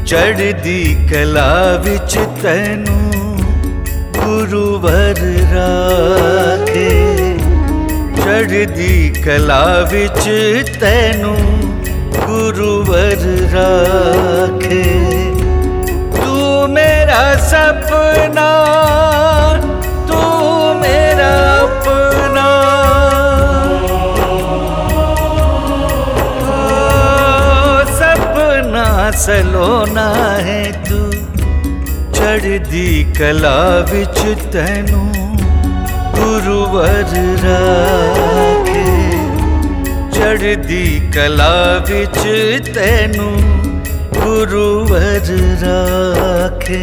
चढ़दी कला विच तैनू गुरुवर राखे। चढ़दी कला विच तैनू गुरुवर राखे। तू मेरा सपना, तू मेरा अपना, सपना सलोना है तू। चढ़दी कला विच तैनू गुरुवर राखे। चढ़दी कला विच तैनू गुरुवर राखे।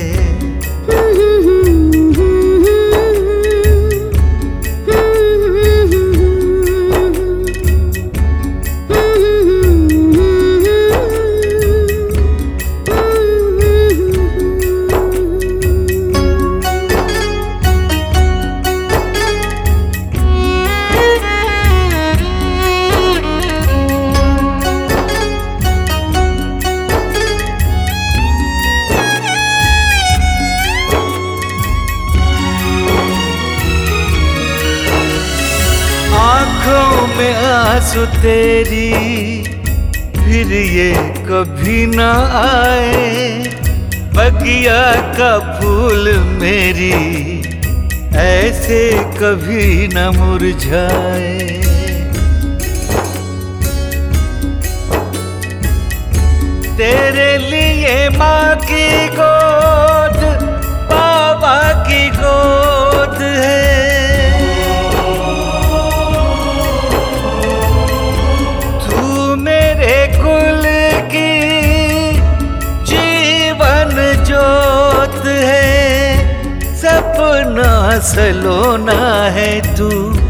आँखों में आंसू तेरी फिर ये कभी न आए। बगिया का फूल मेरी ऐसे कभी न मुरझाए। तेरे लिए माँ की गोद बाबा की गोद है। कुल की जीवन जोत है। सपना सलोना है तू।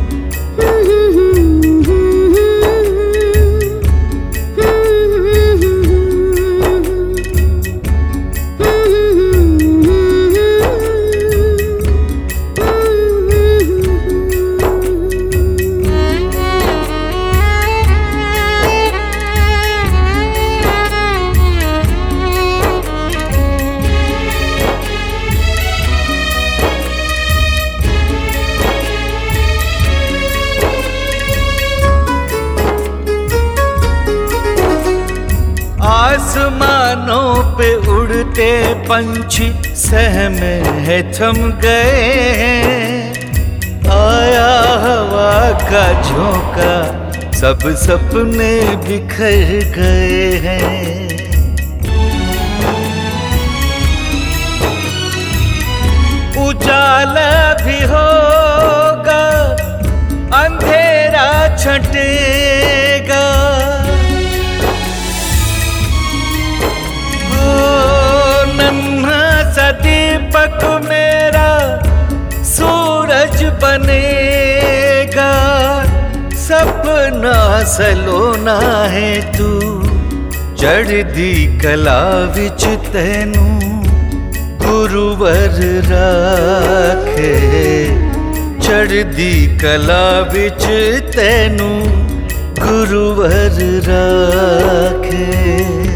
आसमानों पे उड़ते पंछी सहमे है थम गए हैं। आया हवा का झोंका सब सपने बिखर गए हैं। उजाला भी होगा अंधेरा छटेगा। दीपक मेरा सूरज बनेगा। सपना सलोना है तू। चढ़दी कला विच तैनू गुरुवर राखे। चढ़दी कला विच तैनू गुरुवर राखे।